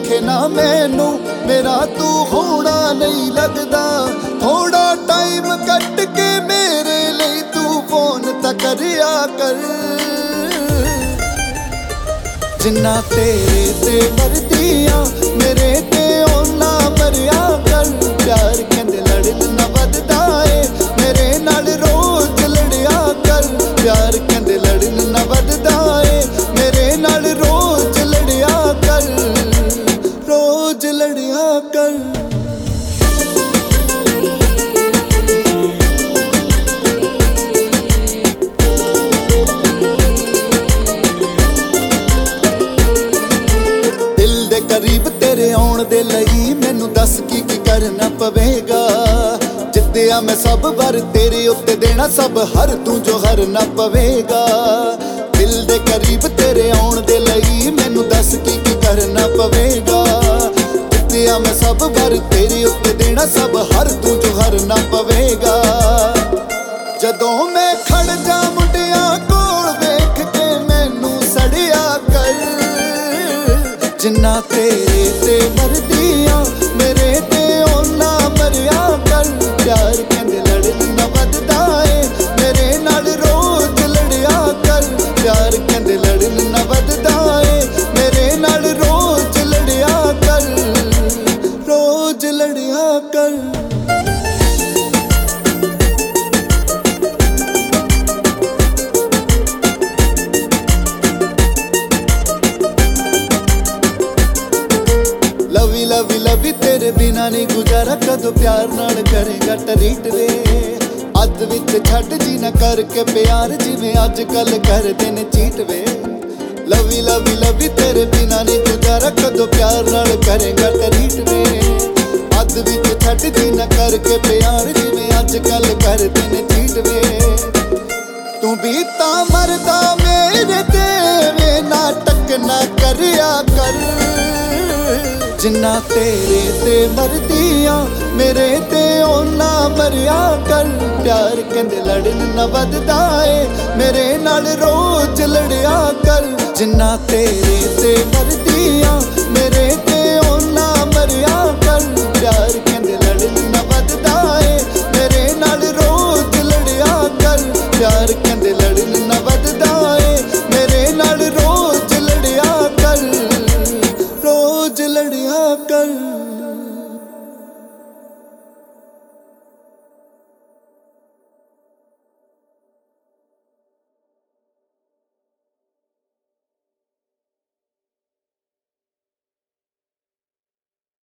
दिखे ना मैनू मेरा तू होना नहीं लगदा। थोड़ा टाइम कट के मेरे लिए तू फोन तां करिया कर। जिन्ना तेरे ते मरदियां मेरे ते ओना मरिया कर। प्यार कहंदे लड़न ना वधदा ए मेरे नाल रोज लड़िया कर। प्यार कहंदे लड़न ना वधदा ए मेरे नाल रोज लड़िया कर। रोज लड़िया कर। करीब तेरे आउण दे लई मैनू दस की करना पवेगा। जिद्दिया मैं सब बार तेरे उत्ते देना सब हर तू जो हरना पवेगा। दिल दे करीब तेरे आउण दे लई मैनू दस की करना पवेगा। जिद्दिया मैं सब बार तेरे उत्ते देना सब हर तू जो हरना पवेगा। जदों मैं खड़ जा मुंडिया कोल वेख के मैनू सड़िया कर। जिन्ना तेरे ते मरदियां मेरे ते ओना मरिया कर। प्यार कहंदे लड़न ना वधदा ए मेरे नाल रोज लड़िया कर। प्यार कहंदे लड़न ना वधदा ए मेरे नाल रोज लड़िया कर। रोज लड़िया कर। लवी लवी तेरे बिना नहीं गुजारा कदों प्यार नाल करेगा ट्रीट वे। अद विच छट जी ना करके प्यार जिवें अज कल करदे ने चीट वे। लवी लवी लवी तेरे बिना नहीं गुजारा कदों प्यार नाल करेगा ट्रीट वे। अद विच छट जी ना करके प्यार जिवें अज कल करदे ने चीट वे। तू भी तां मरदा मेरे ते वे नाटक ना करिया कर। जिन्ना तेरे ते मरदियां मेरे ते ओना मरिया कर। प्यार कहंदे लड़न ना वधदा ए मेरे नाल रोज लड़िया कर। जिन्ना तेरे ते मरदियां मेरे ते ओना मरिया कर। प्यार कहंदे लड़न ना वधदा ए मेरे नाल रोज लड़िया कर। प्यार कहंदे लड़न ना वधदा ए मेरे नाल रोज लड़िया कर। रोज लड़िया कर।